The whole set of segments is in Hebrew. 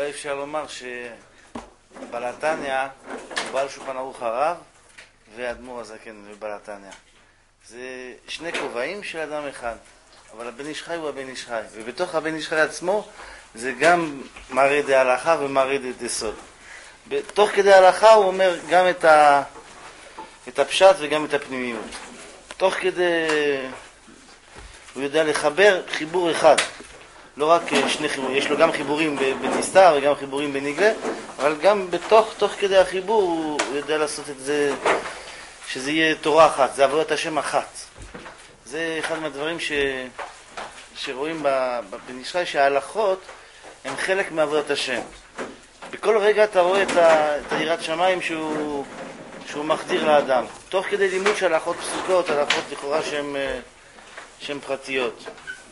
אולי אפשר לומר שבעל התניא הוא בעל שולחן ערוך הרב ואדמו"ר הזקן ובעל התניא. זה שני כובעים של אדם אחד, אבל הבן איש חי הוא הבן איש חי, ובתוך הבן איש חי עצמו זה גם מראה דה הלכה ומראה דה סוד. בתוך כדי ההלכה הוא אומר גם את הפשט וגם את הפנימיות. תוך כדי הוא יודע לחבר חיבור אחד, לא רק שני חיבורים, יש לו גם חיבורים בנסתר וגם חיבורים בנגלה, אבל גם תוך כדי החיבור הוא יודע לעשות את זה, שזה יהיה תורה אחת, זה עבודת השם אחת. זה אחד מהדברים שרואים בבן איש חי, שההלכות הם חלק מעבודת השם. בכל רגע אתה רואה את יראת שמיים שהוא מחדיר לאדם, תוך כדי לימוד של הלכות פסוקות, הלכות לכאורה שהן פרטיות.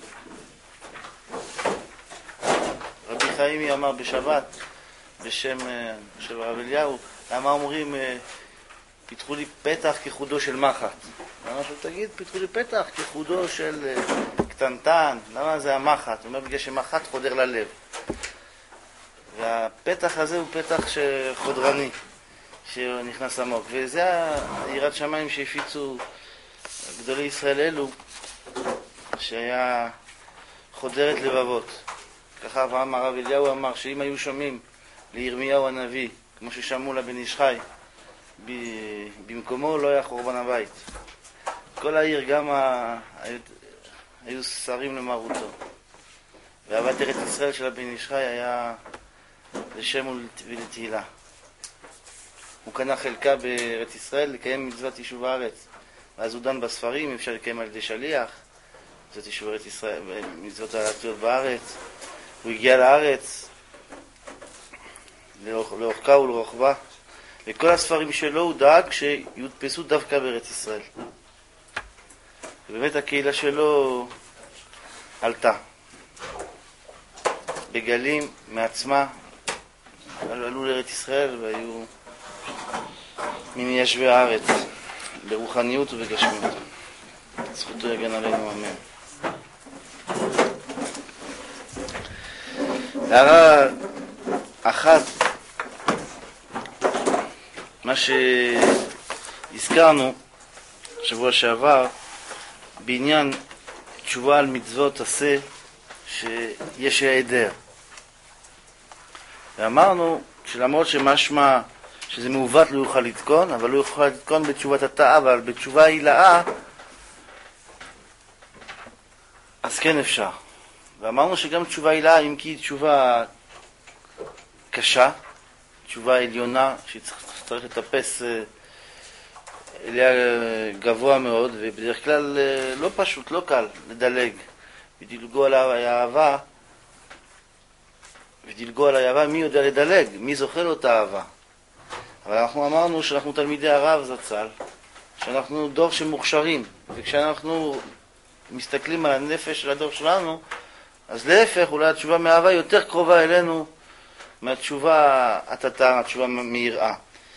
רבי חיימי אמר בשבת בשם של הרב אליהו, למה אומרים פיתחו לי פתח כחודו של מחט? למה שהוא תגיד פיתחו לי פתח כחודו של קטנטן? למה זה המחט? הוא אומר בגלל שמחט חודר ללב, והפתח הזה הוא פתח חודרני שנכנס עמוק, וזה יראת שמיים שהפיצו גדולי ישראל אלו, שהיה חודרת לבבות. ככה אברהם הרב אליהו אמר שאם היו שומעים לירמיהו הנביא כמו ששמעו לבן איש חי, במקומו לא היה חורבן הבית. כל העיר גם היו שרים למרותו, ואהבת ארץ ישראל של הבן איש חי היה לשם ולתהילה. הוא קנה חלקה בארץ ישראל לקיים מצוות יישוב הארץ, ואז הוא דן בספרים, אפשר לקיים על ידי שליח מצוות יישוב ארץ ישראל, מצוות הארציות בארץ. הוא הגיע לארץ לאורכה ולרוחבה, וכל הספרים שלו הוא דאג שיודפסו דווקא בארץ ישראל, ובאמת הקהילה שלו עלתה בגלים מעצמה, עלו לארץ ישראל והיו ממיישבי הארץ ברוחניות ובגשמיות. זכותו יגן עלינו, אמן. הערה אחת, מה שהזכרנו שבוע שעבר בעניין תשובה על מצוות עשה שיש העדר, ואמרנו שלמרות שמשמע שזה מעוות לא יוכל לתקון, אבל לא יוכל לתקון בתשובת התאה, אבל בתשובה הילאה אז כן אפשר. ואמרנו שגם תשובה הילאה, אם כי תשובה קשה, תשובה עליונה שצריך לטפס אליה גבוה מאוד, ובדרך כלל לא פשוט, לא קל לדלג ודילגו על האהבה, ודילגו על האהבה, מי יודע לדלג, מי זוכה לו את האהבה. אבל אנחנו אמרנו שאנחנו תלמידי הרב זצ"ל, שאנחנו דור שמוכשרים, וכשאנחנו מסתכלים על הנפש של הדור שלנו, אז להפך, אולי התשובה מאהבה יותר קרובה אלינו מהתשובה התתה, התשובה מיראה.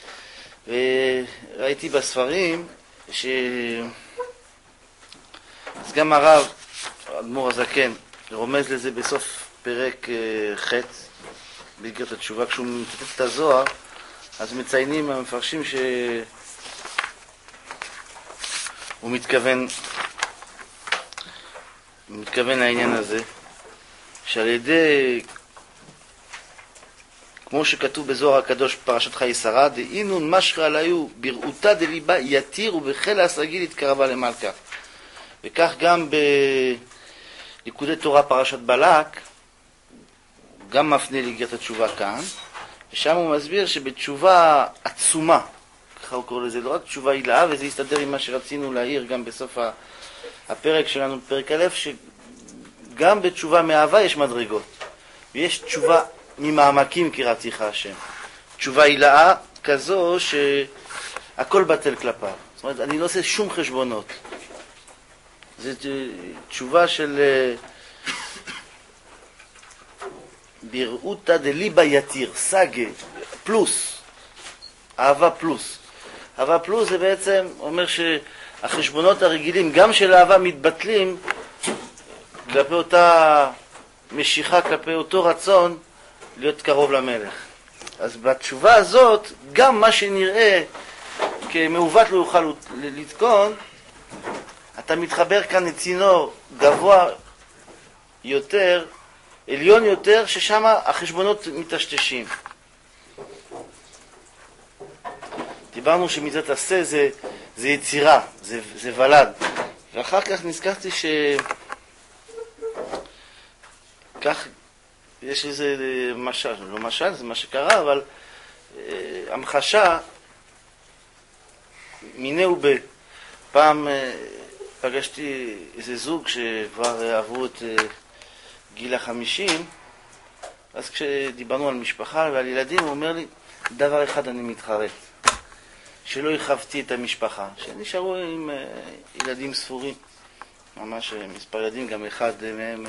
וראיתי בספרים אז גם הרב אדמו"ר הזקן רומז לזה בסוף פרק ח' באיגרת התשובה, כשהוא מצטט את הזוהר, אז מציינים המפרשים שהוא מתכוון לעניין הזה, שעל ידי, כמו שכתוב בזוהר הקדוש פרשת חיי שרה, דאינון משרה עליו בראותה דליבה יתיר ובחיל הסגיל התקרבה למלכה. וכך גם בליקודי תורה פרשת בלק, גם מפנה לאיגרת התשובה כאן, ושם הוא מסביר שבתשובה עצומה, ככה הוא קורא לזה, לא רק תשובה הילאה, וזה יסתדר עם מה שרצינו להעיר גם בסוף הפרק שלנו, פרק א', שגם בתשובה מאהבה יש מדרגות, ויש תשובה ממעמקים קראתיך השם. תשובה הילאה כזו שהכל בטל כלפיו. זאת אומרת, אני לא עושה שום חשבונות. זו תשובה של בראותה דליבה יתיר, סגה, פלוס, אהבה פלוס. אהבה פלוס זה בעצם אומר שהחשבונות הרגילים, גם של אהבה, מתבטלים כלפי אותה משיכה, כלפי אותו רצון להיות קרוב למלך. אז בתשובה הזאת, גם מה שנראה כמעוות לא יוכל לתקון, אתה מתחבר כאן לצינור גבוה יותר, עליון יותר, ששם החשבונות מתשתשים. דיברנו שמצוות עשה זה יצירה, זה ולד. ואחר כך נזכרתי כך יש איזה משל, לא משל, זה מה שקרה, אבל המחשה מינהו פעם פגשתי איזה זוג שכבר עברו את גיל ה-50, אז כשדיברנו על משפחה ועל ילדים, הוא אומר לי, דבר אחד אני מתחרט, שלא הרחבתי את המשפחה, שנשארו עם ילדים ספורים, ממש מספר ילדים, גם אחד מהם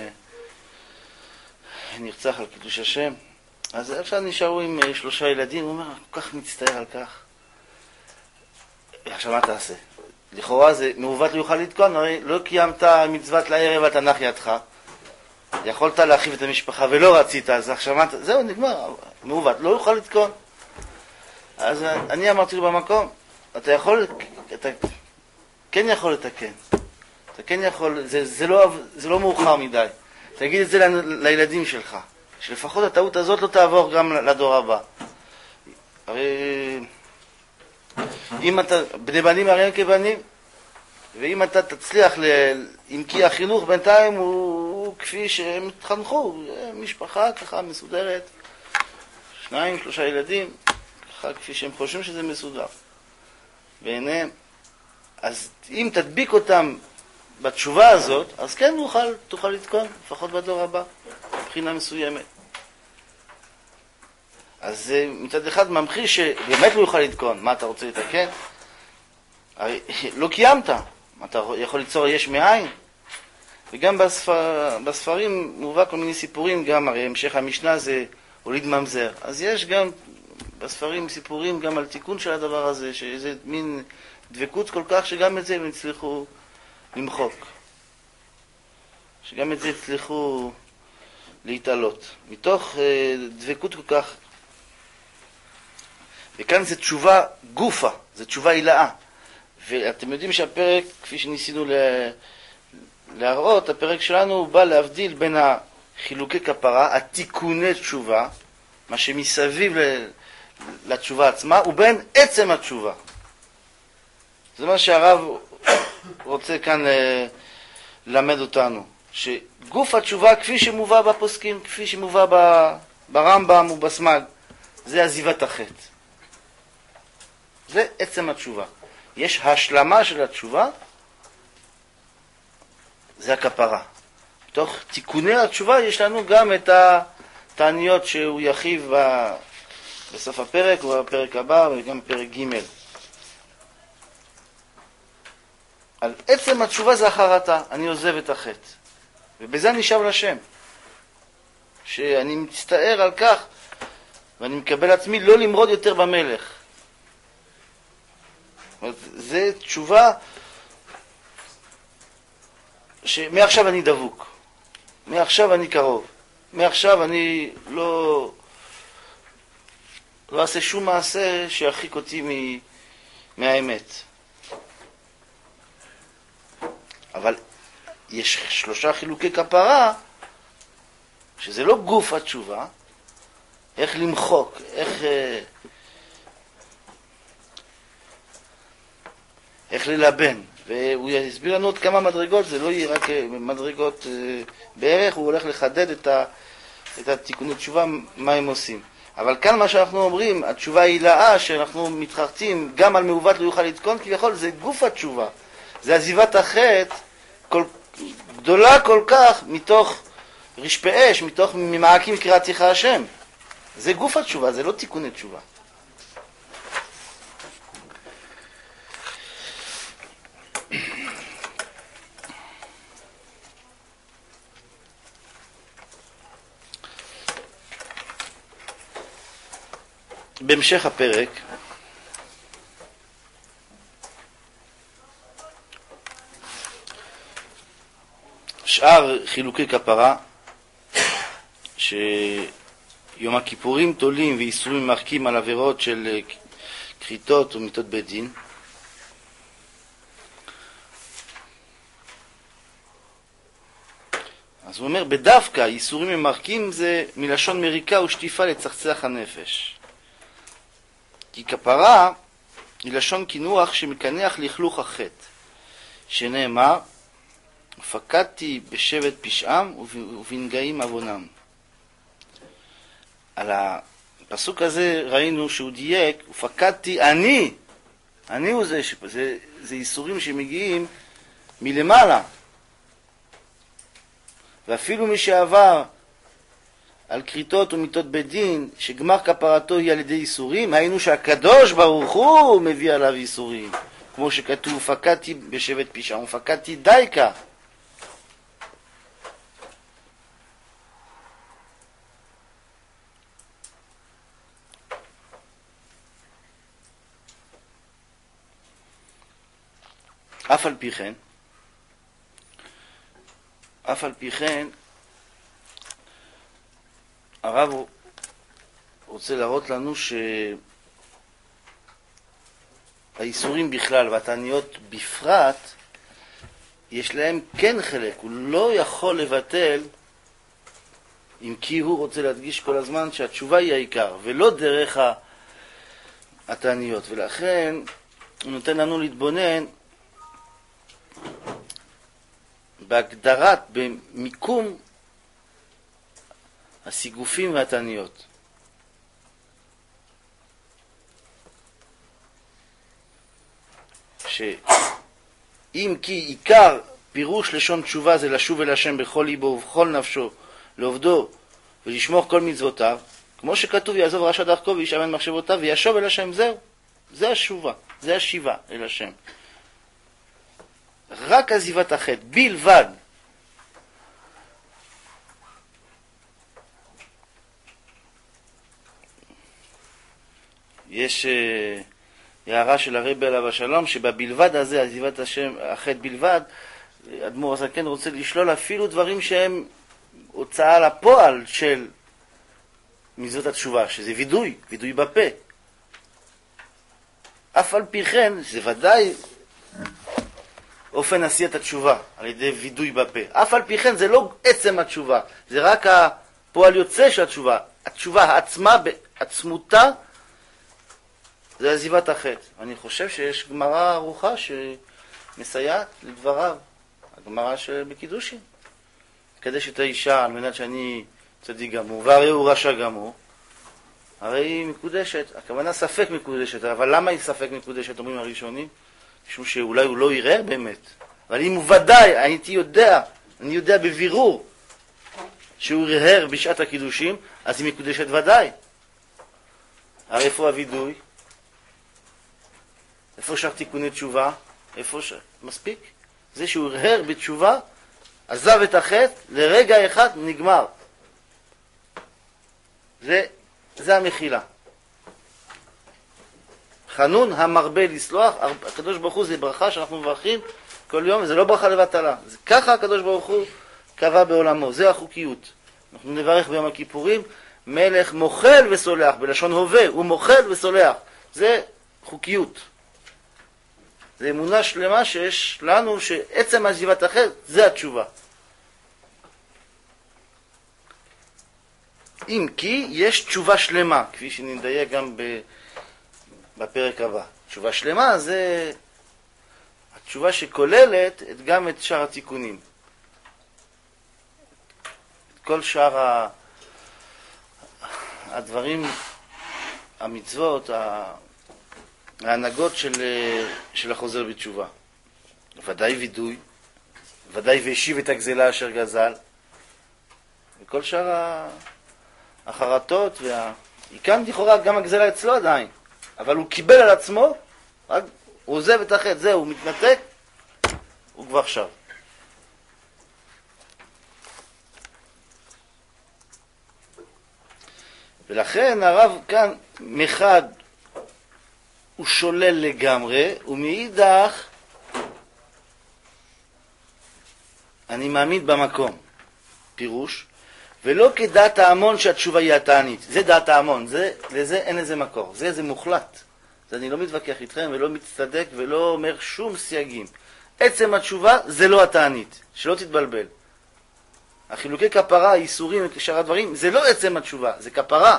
נרצח על קידוש השם. אז עכשיו נשארו עם 3 ילדים, הוא אומר, כל כך מצטער על כך. עכשיו מה תעשה? לכאורה זה מעוות לא יוכל לתקון, הרי לא קיימת מצוות לערב על תנח ידך, יכולת להרחיב את המשפחה ולא רצית, אז עכשיו מה, זהו, נגמר, מעוות לא יוכל לתקון. אז אני אמרתי לו במקום, אתה כן יכול לתקן, אתה כן יכול, זה לא מאוחר מדי. תגיד את זה לילדים שלך, שלפחות הטעות הזאת לא תעבור גם לדור הבא. הרי אם אתה, בני בנים הרי כבנים, ואם אתה תצליח, אם כי החינוך בינתיים הוא כפי שהם התחנכו, משפחה ככה מסודרת, 2-3 ילדים, ככה כפי שהם חושבים שזה מסודר בעיניהם. אז אם תדביק אותם בתשובה הזאת, אז כן תוכל לתקון, לפחות בדור הבא, מבחינה מסוימת. אז זה מצד אחד ממחיש שבאמת לא יוכל לתקון. מה אתה רוצה לתקן? הרי לא קיימת. אתה יכול ליצור יש מאין? וגם בספרים מובא כל מיני סיפורים, גם הרי המשך המשנה זה הוליד ממזר. אז יש גם בספרים סיפורים גם על תיקון של הדבר הזה, שזה מין דבקות כל כך שגם את זה הם הצליחו למחוק. שגם את זה הצליחו להתעלות. מתוך דבקות כל כך. וכאן זה תשובה גופה, זה תשובה הילאה. ואתם יודעים שהפרק, כפי שניסינו להראות, הפרק שלנו בא להבדיל בין החילוקי כפרה, התיקוני תשובה, מה שמסביב לתשובה עצמה, ובין עצם התשובה. זה מה שהרב רוצה כאן ללמד אותנו, שגוף התשובה כפי שמובא בפוסקים, כפי שמובא ברמב"ם ובסמ"ג, זה עזיבת החטא. זה עצם התשובה. יש השלמה של התשובה, זה הכפרה. בתוך תיקוני התשובה יש לנו גם את התעניות שהוא יחיב בסוף הפרק ובפרק הבא וגם פרק ג'. על עצם התשובה זה החרטה, אני עוזב את החטא. ובזה אני שב לשם. שאני מצטער על כך ואני מקבל עצמי לא למרוד יותר במלך. זה תשובה שמעכשיו אני דבוק, מעכשיו אני קרוב, מעכשיו אני לא אעשה שום מעשה שירחיק אותי מהאמת. אבל יש 3 חילוקי כפרה, שזה לא גוף התשובה, איך למחוק, איך ללבן. והוא יסביר לנו עוד כמה מדרגות, זה לא יהיה רק מדרגות בערך, הוא הולך לחדד את התיקוני תשובה, מה הם עושים. אבל כאן מה שאנחנו אומרים, התשובה הילאה, שאנחנו מתחרטים גם על מעוות לא יוכל לתקון, כביכול זה גוף התשובה. זה עזיבת החטא גדולה כל כך מתוך רשפי אש, מתוך ממעקים קראתיך השם. זה גוף התשובה, זה לא תיקוני תשובה. בהמשך הפרק שאר חילוקי כפרה שיובאו יום הכיפורים תולים ואיסורים מרקים על עבירות של כריתות ומיתות בית דין. אז הוא אומר, בדווקא איסורים ממרקים זה מלשון מריקה ושטיפה לצחצח הנפש. כי כפרה היא לשון כינוח שמקנח לכלוך החטא, שנאמר, ופקדתי בשבט פשעם ובנגעים עוונם. על הפסוק הזה ראינו שהוא דייק, ופקדתי אני הוא זה איסורים שמגיעים מלמעלה. ואפילו מי שעבר על כריתות ומיתות בית דין, שגמר כפרתו היא על ידי איסורים, היינו שהקדוש ברוך הוא מביא עליו איסורים. כמו שכתוב, ופקדתי בשבט פשעם ופקדתי דייקה. אף על פי כן, הרב רוצה להראות לנו שהאיסורים בכלל והתעניות בפרט, יש להם כן חלק. הוא לא יכול לבטל, אם כי הוא רוצה להדגיש כל הזמן שהתשובה היא העיקר, ולא דרך התעניות. ולכן הוא נותן לנו להתבונן בהגדרת, במיקום הסיגופים והתעניות. שאם כי עיקר פירוש לשון תשובה זה לשוב אל השם בכל ליבו ובכל נפשו, לעובדו ולשמור כל מצוותיו, כמו שכתוב, יעזוב רשע דרכו וישעבד מחשבותיו וישוב אל השם. זהו, זה השובה, זה השיבה אל השם. רק עזיבת החטא, בלבד. יש הערה של הרבי עליו השלום, שבבלבד הזה, עזיבת החטא בלבד, אדמו"ר הזקן רוצה לשלול אפילו דברים שהם הוצאה לפועל של מצוות התשובה, שזה וידוי בפה. אף על פי כן, זה ודאי אופן עשיית התשובה, על ידי וידוי בפה. אף על פי כן זה לא עצם התשובה, זה רק הפועל יוצא של התשובה. התשובה העצמה בעצמותה זה עזיבת החטא. אני חושב שיש גמרא ארוכה שמסייעת לדבריו, הגמרא בקידושין. קדש את האישה על מנת שאני צדיק גמור, והרי הוא רשע גמור, הרי היא מקודשת. הכוונה ספק מקודשת, אבל למה היא ספק מקודשת, אומרים הראשונים? משום שאולי הוא לא יראה באמת. אבל אם הוא ודאי, אני יודע בבירור שהוא ירהר בשעת הקידושים, אז היא מקודשת ודאי. הרי איפה הוידוי? איפה שאר תיקוני תשובה? מספיק. זה שהוא ירהר בתשובה, עזב את החטא, לרגע אחד נגמר. זה המחילה. חנון המרבה לסלוח, הקדוש ברוך הוא זה ברכה שאנחנו מברכים כל יום, זה לא ברכה לבטלה. ככה הקדוש ברוך הוא קבע בעולמו, זה החוקיות. אנחנו נברך ביום הכיפורים, מלך מוחל וסולח, בלשון הווה, הוא מוחל וסולח. זה חוקיות. זה אמונה שלמה שיש לנו שעצם עזיבת החטא זה התשובה. אם כי יש תשובה שלמה, כפי שנדייק גם בפרק הבא. תשובה שלמה זה התשובה שכוללת גם את שאר התיקונים. את כל שאר הדברים, המצוות, ההנהגות של החוזר בתשובה. ודאי וידוי, ודאי והשיב את הגזלה אשר גזל, וכל שאר החרטות, כאן לכאורה גם הגזלה אצלו עדיין, אבל הוא קיבל על עצמו, רק הוא עוזב את החטא, זהו, הוא מתנתק, הוא כבר שב. ולכן הרב כאן מחד הוא שולל לגמרי, ומאידך אני מעמיד במקום. פירוש, ולא כדעת ההמון שהתשובה היא התענית. זה דעת ההמון, לזה אין איזה מקור, זה מוחלט. אז אני לא מתווכח איתכם ולא מצטדק ולא אומר שום סייגים. עצם התשובה זה לא התענית, שלא תתבלבל. החילוקי כפרה, האיסורים ושאר הדברים, זה לא עצם התשובה, זה כפרה.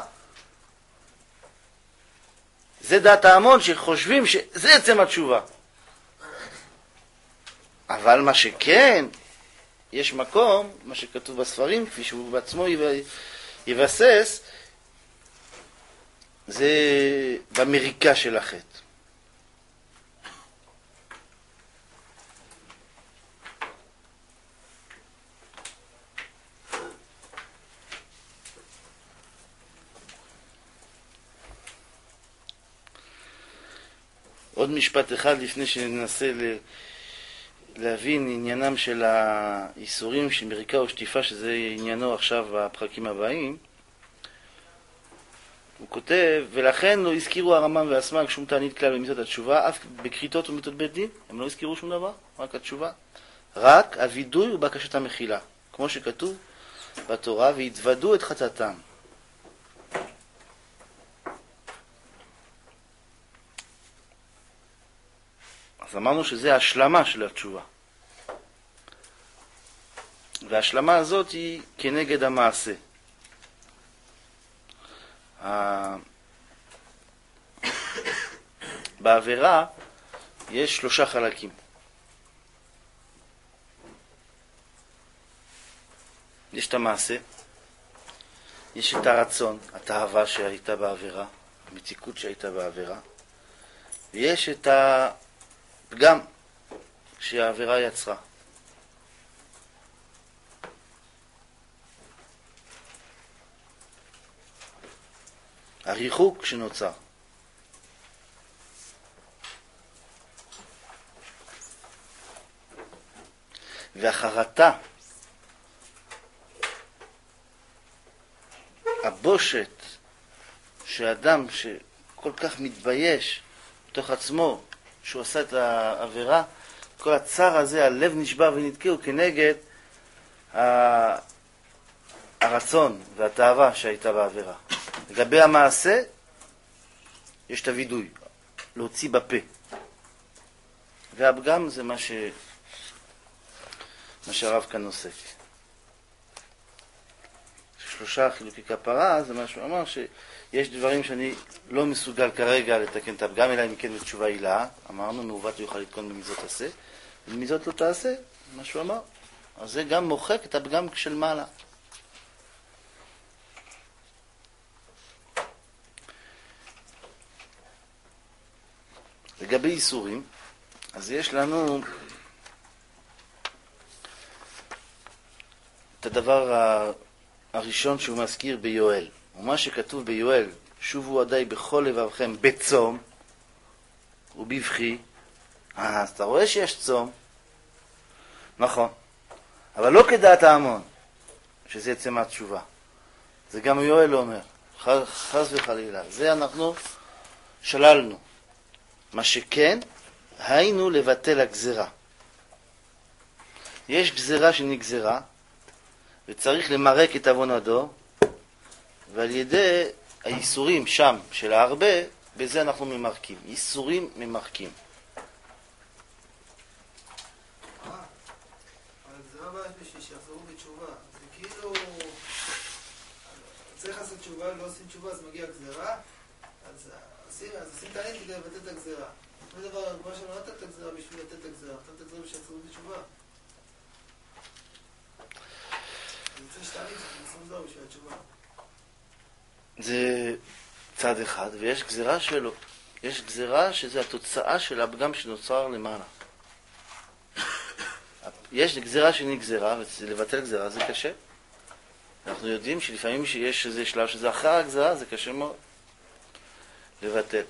זה דעת ההמון שחושבים שזה עצם התשובה. אבל מה שכן, יש מקום, מה שכתוב בספרים, כפי שהוא בעצמו יבסס, זה במריקה של החטא. עוד משפט אחד לפני שננסה להבין עניינם של האיסורים של מריקה או שטיפה, שזה עניינו עכשיו בפרקים הבאים. הוא כותב, ולכן לא הזכירו הרמב"ם והסמ"ג שום תענית כלל במצוות התשובה, אף בכריתות ומיתות בית דין, הם לא הזכירו שום דבר, רק התשובה. רק הווידוי ובקשת המחילה, כמו שכתוב בתורה, והתוודו את חטאתם. אז אמרנו שזה ההשלמה של התשובה. וההשלמה הזאת היא כנגד המעשה. בעבירה יש 3 חלקים. יש את המעשה, יש את הרצון, התאווה שהייתה בעבירה, המתיקות שהייתה בעבירה, ויש את הפגם שהעבירה יצרה. הריחוק שנוצר. והחרטה, הבושת שאדם שכל כך מתבייש בתוך עצמו שהוא עשה את העבירה, כל הצער הזה, הלב נשבר ונתקע, הוא כנגד הרצון והתאווה שהייתה בעבירה. לגבי המעשה, יש את הוידוי, להוציא בפה. והפגם זה מה שהרב כאן עוסק. 3 חילוקי כפרה, זה מה שהוא אמר, שיש דברים שאני לא מסוגל כרגע לתקן את הפגם, אלא אם כן בתשובה הילאה. אמרנו, מעוות הוא יוכל לתקון במצוות תעשה, ובמצוות לא תעשה, מה שהוא אמר. אז זה גם מוחק את הפגם של מעלה. לגבי איסורים, אז יש לנו את הדבר הראשון שהוא מזכיר ביואל. ומה שכתוב ביואל, שובו עדיי בכל לבבכם בצום ובבכי. אז אתה רואה שיש צום, נכון, אבל לא כדעת ההמון, שזה עצם התשובה. זה גם יואל אומר, חס וחלילה, זה אנחנו שללנו. מה שכן, היינו לבטל הגזרה. יש גזרה שנגזרה, וצריך למרק את עוון הדור, ועל ידי האיסורים שם של הרבה, בזה אנחנו ממרקים. איסורים ממרקים. אבל זה לא בעיה בשביל שיחזרו בתשובה. זה כאילו, צריך לעשות תשובה, לא עושים תשובה, אז מגיע גזרה, אז עושים תענית כדי לבטל את הגזרה. זה דבר, כמו שלא נתת את הגזרה בשביל לתת את הגזרה, נתת את הגזרה בשביל שיחזרו בתשובה. אני רוצה שתענית, אני עושה בשביל התשובה. זה צד אחד, ויש גזרה שלו. יש גזרה שזה התוצאה של הפגם שנוצר למעלה. יש גזרה שנגזרה, ולבטל גזרה זה קשה. אנחנו יודעים שלפעמים שיש איזה שלב שזה אחר הגזרה, זה קשה מאוד לבטל.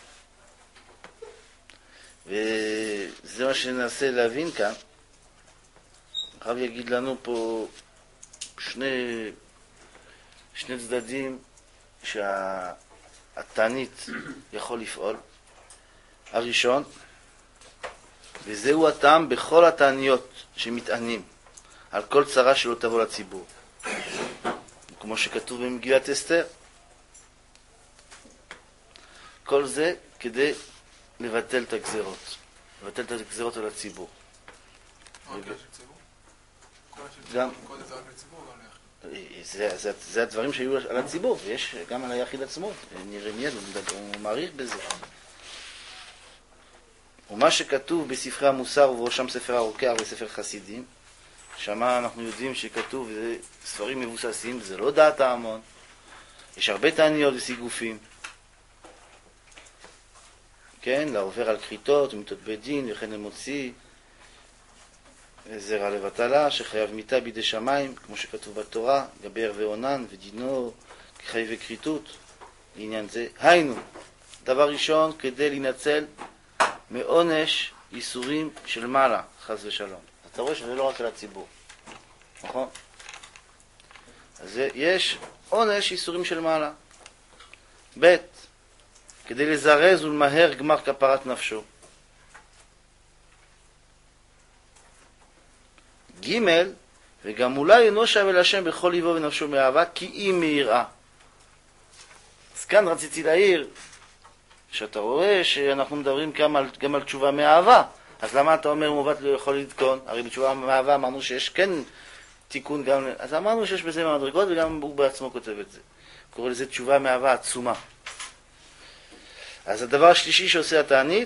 וזה מה שננסה להבין כאן. הרב יגיד לנו פה שני צדדים שהתענית יכול לפעול. הראשון, וזהו הטעם בכל התעניות שמתענים על כל צרה שלא תבוא לציבור. כמו שכתוב במגילת אסתר. כל זה כדי לבטל את הגזרות. לבטל את הגזרות על הציבור. מה הקשר של ציבור? גם... כל זה רק לציבור או גם ליחיד? זה הדברים שהיו על הציבור, ויש גם על היחיד עצמו. נראה מיד, הוא מעריך בזה. ומה שכתוב בספרי המוסר ובראשם ספר הרוקח וספר חסידים, שמה אנחנו יודעים שכתוב, זה ספרים מבוססים, זה לא דעת ההמון. יש הרבה תעניות וסיגופים. כן, לעובר על כריתות ומיתות בית דין וכן למוציא זרע לבטלה שחייב מיתה בידי שמיים, כמו שכתוב בתורה, גבר ועונן ודינו כחי וכריתות לעניין זה. היינו, דבר ראשון, כדי להינצל מעונש איסורים של מעלה, חס ושלום. אתה רואה שזה לא רק על הציבור, נכון? אז יש עונש איסורים של מעלה. ב' כדי לזרז ולמהר גמר כפרת נפשו. ג' וגם אולי אינו שב אל השם בכל ליבו ונפשו מאהבה, כי אם מיראה. אז כאן רציתי להעיר, שאתה רואה שאנחנו מדברים גם על תשובה מאהבה. אז למה אתה אומר מובט לא יכול לתקון? הרי בתשובה מאהבה אמרנו שיש כן תיקון גם... אז אמרנו שיש בזה מדרגות, וגם הוא בעצמו כותב את זה. קורא לזה תשובה מאהבה עצומה. אז הדבר השלישי שעושה התענית,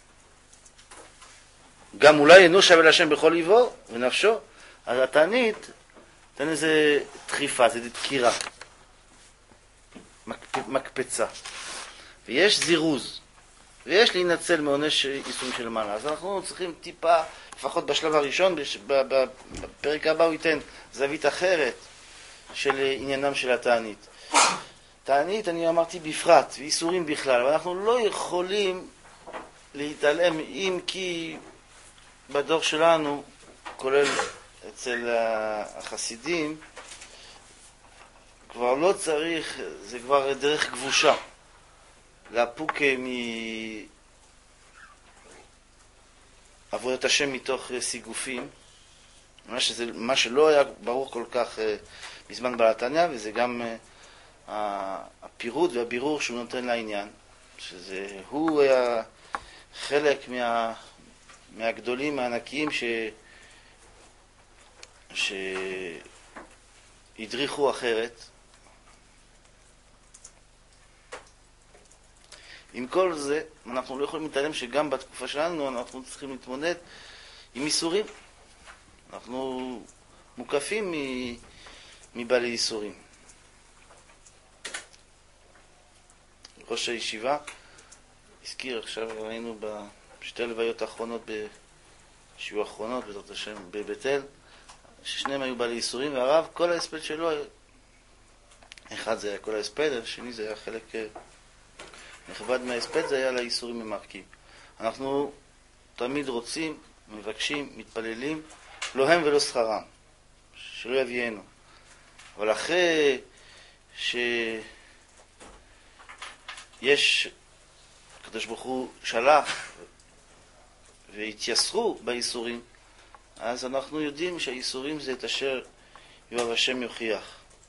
גם אולי אינו שב אל השם בכל ליבו ונפשו, אז התענית תן איזה דחיפה, זה דקירה, מקפצה. ויש זירוז, ויש להינצל מעונש איסורים של מעלה. אז אנחנו צריכים טיפה, לפחות בשלב הראשון, בפרק הבא הוא ייתן זווית אחרת של עניינם של התענית. תענית, אני אמרתי בפרט, ואיסורים בכלל, אבל אנחנו לא יכולים להתעלם, אם כי בדור שלנו, כולל אצל החסידים, כבר לא צריך, זה כבר דרך כבושה, להפוק מעבודת השם מתוך סיגופים, מה שלא היה ברור כל כך בזמן בעל התניא, וזה גם הפירוט והבירור שהוא נותן לעניין, שזה הוא היה חלק מהגדולים, הענקיים שהדריכו אחרת. עם כל זה, אנחנו לא יכולים להתעלם שגם בתקופה שלנו אנחנו צריכים להתמודד עם איסורים. אנחנו מוקפים מבעלי איסורים. ראש הישיבה הזכיר, עכשיו ראינו בשתי הלוויות האחרונות, בשיעור האחרונות, בעזרת השם, בבית אל, ששניהם היו בעלי איסורים, והרב, כל ההספד שלו, אחד זה היה כל ההספד, השני זה היה חלק נכבד מההספד, זה היה על האיסורים ממרקים. אנחנו תמיד רוצים, מבקשים, מתפללים, לא הם ולא שכרם, שלא יביאנו. אבל אחרי יש, הקדוש ברוך הוא שלח והתייסרו באיסורים, אז אנחנו יודעים שהאיסורים זה את אשר יאהב השם יוכיח.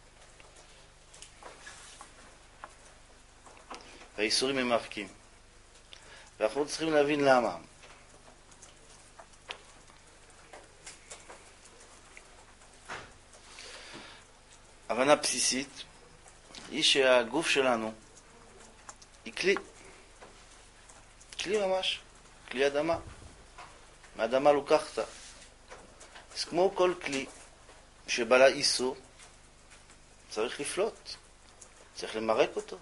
והאיסורים הם מרקים. ואנחנו צריכים להבין למה. הבנה בסיסית היא שהגוף שלנו היא כלי. כלי ממש. כלי אדמה. מאדמה לוקחת. אז כמו כל כלי שבא לה איסור, צריך לפלוט. צריך למרק אותו.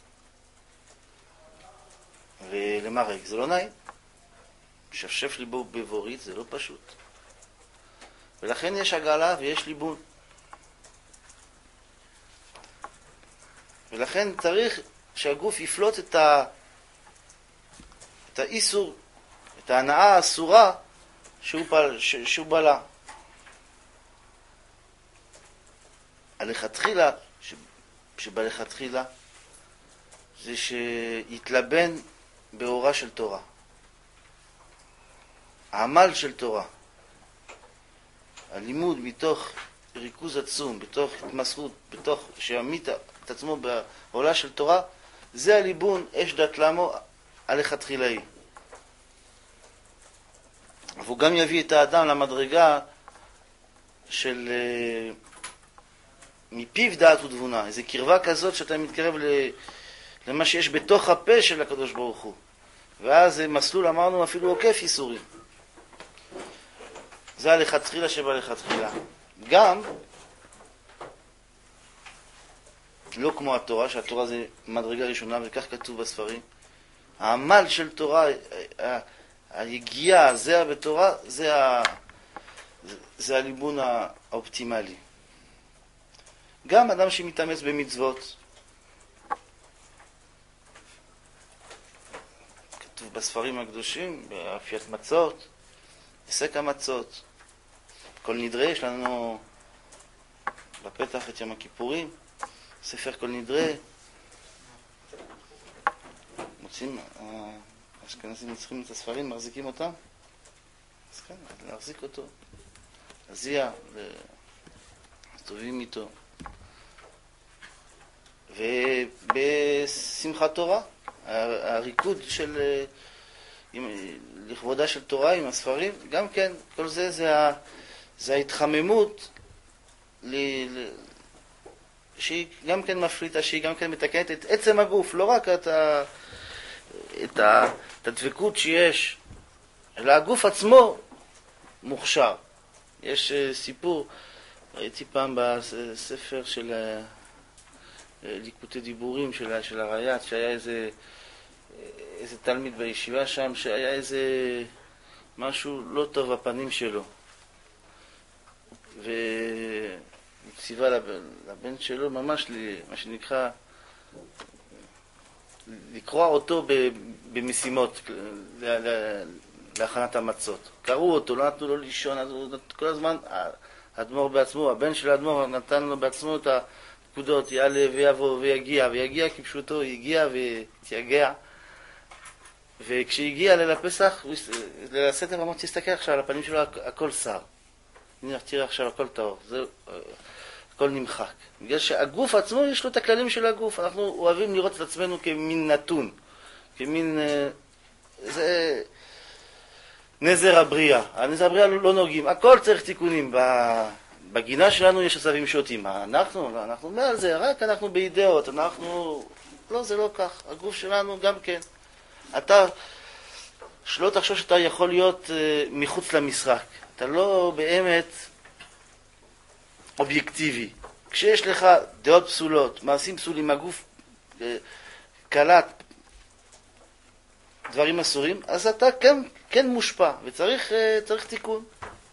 ולמרק זה לא נעים. שפשף ליבו בבורית זה לא פשוט. ולכן יש עגלה ויש ליבון. ולכן צריך שהגוף יפלוט את האיסור, את ההנאה האסורה שהוא בלה. הלכתחילה, שבלכתחילה, זה שיתלבן באורה של תורה. העמל של תורה. הלימוד מתוך ריכוז עצום, בתוך התמסרות, בתוך שיעמיד את עצמו בעולה של תורה, זה הליבון אש דת למו הלכתחילאי. והוא גם יביא את האדם למדרגה של מפיו דעת ותבונה, איזו קרבה כזאת שאתה מתקרב למה שיש בתוך הפה של הקדוש ברוך הוא. ואז זה מסלול, אמרנו, אפילו עוקף איסורים. זה הלכתחילה שבלכתחילה. גם, לא כמו התורה, שהתורה זה מדרגה ראשונה, וכך כתוב בספרים, העמל של תורה, היגיעה, הזרע בתורה, זה הליבון האופטימלי. גם אדם שמתאמץ במצוות, כתוב בספרים הקדושים, באפיית מצות, היסק המצות, כל נדרי, יש לנו בפתח את יום הכיפורים, ספר כל נדרי, מוצאים, האשכנזים צריכים את הספרים, מחזיקים אותם, אז כן, להחזיק אותו, להזיע, טובים איתו. ובשמחת תורה, הריקוד של לכבודה של תורה עם הספרים, גם כן, כל זה זה ההתחממות שהיא גם כן מפליטה, שהיא גם כן מתקנת את עצם הגוף, לא רק את הדבקות שיש, אלא הגוף עצמו מוכשר. יש סיפור, ראיתי פעם בספר של ליקוטי דיבורים של הריי"צ, שהיה איזה תלמיד בישיבה שם, שהיה איזה משהו לא טוב בפנים שלו. וציווה לבן שלו ממש, מה שנקרא, לקרוע אותו במשימות להכנת המצות. קראו אותו, לא נתנו לו לישון, כל הזמן האדמו"ר בעצמו, הבן של האדמו"ר נתן לו בעצמו את הפקודות, יעלה ויבוא ויגיע כפשוטו, הגיע והתייגע. וכשהגיע ליל הפסח, ליל הסדר, אמרתי, תסתכל עכשיו על הפנים שלו, הכל שר. הנה, תראה עכשיו, הכל טהור, הכל נמחק. בגלל שהגוף עצמו, יש לו את הכללים של הגוף. אנחנו אוהבים לראות את עצמנו כמין נתון, כמין, זה נזר הבריאה. הנזר הבריאה לא נוגעים, הכל צריך תיקונים. בגינה שלנו יש עשבים שוטים. אנחנו מעל זה, רק אנחנו באידאות, לא, זה לא כך. הגוף שלנו גם כן. אתה, שלא תחשוב שאתה יכול להיות מחוץ למשחק. אתה לא באמת אובייקטיבי. כשיש לך דעות פסולות, מעשים פסולים, הגוף קלט דברים אסורים, אז אתה כן מושפע, וצריך תיקון.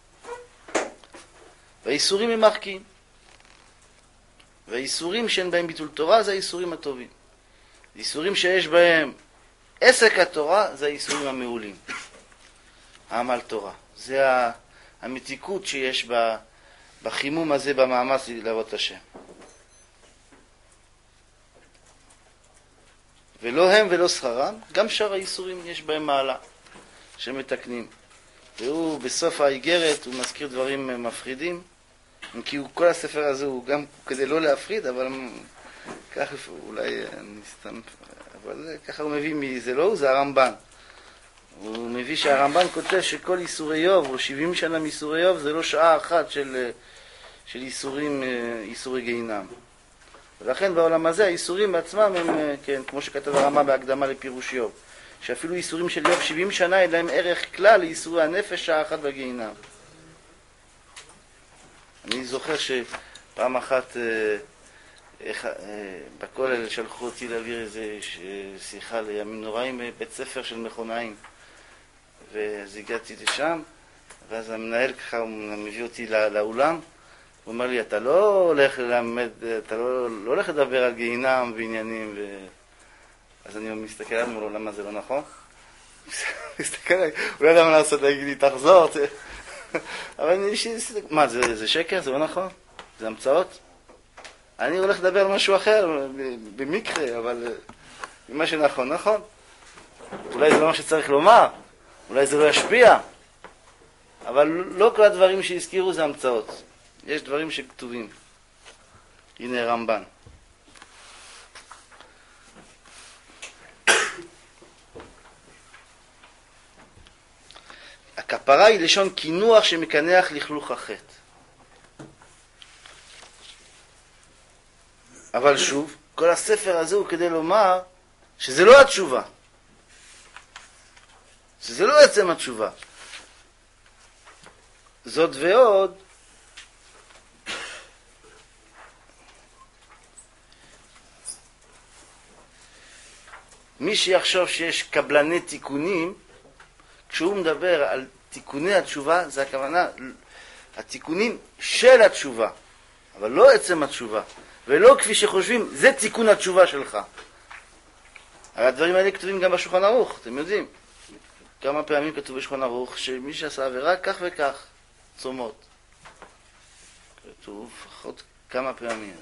והאיסורים הם מרקים. והאיסורים שאין בהם ביטול תורה, זה האיסורים הטובים. האיסורים שיש בהם עסק התורה, זה האיסורים המעולים. העמל תורה. זה המתיקות שיש בחימום הזה, במאמץ לעבוד השם. ולא הם ולא שכרם, גם שאר האיסורים יש בהם מעלה שמתקנים. והוא בסוף האיגרת, הוא מזכיר דברים מפחידים, כי כל הספר הזה הוא גם כדי לא להפחיד, אבל ככה אולי נסתם, אבל ככה הוא מביא, זה לא הוא, זה הרמב"ן. הוא מביא שהרמב"ן כותב שכל איסורי איוב, או 70 שנה מאיסורי איוב, זה לא שעה אחת של איסורי גיהינום. ולכן בעולם הזה האיסורים בעצמם הם, כן, כמו שכתב הרמב"ן בהקדמה לפירוש איוב, שאפילו איסורים של איוב 70 שנה אין להם ערך כלל לאיסורי הנפש שעה אחת בגיהינום. אני זוכר שפעם אחת בכולל שלחו אותי להעביר איזה שיחה לימים נוראים בבית ספר של מכונאים, ואז הגעתי לשם, ואז המנהל ככה מביא אותי לאולם, הוא אומר לי, אתה לא הולך ללמד, אתה לא הולך לדבר על גיהינום ועניינים, אז אני מסתכל עליו, אומר לו, למה זה לא נכון? מסתכל עליי, הוא לא יודע מה לעשות, להגיד לי, תחזור, אבל מה, זה שקר? זה לא נכון? זה המצאות? אני הולך לדבר על משהו אחר, במקרה, אבל מה שנכון, נכון. אולי זה לא מה שצריך לומר, אולי זה לא ישפיע, אבל לא כל הדברים שהזכירו זה המצאות. יש דברים שכתובים. הנה רמב"ן. הכפרה היא לשון כינוח שמקנח לכלוך החטא. אבל שוב, כל הספר הזה הוא כדי לומר שזה לא התשובה. שזה לא עצם התשובה. זאת ועוד, מי שיחשוב שיש קבלני תיקונים, כשהוא מדבר על תיקוני התשובה, זה הכוונה, התיקונים של התשובה, אבל לא עצם התשובה, ולא כפי שחושבים, זה תיקון התשובה שלך. הרי הדברים האלה כתובים גם בשולחן ערוך, אתם יודעים. כמה פעמים כתוב בשולחן ערוך שמי שעשה עבירה כך וכך צומות. כתוב לפחות כמה פעמים.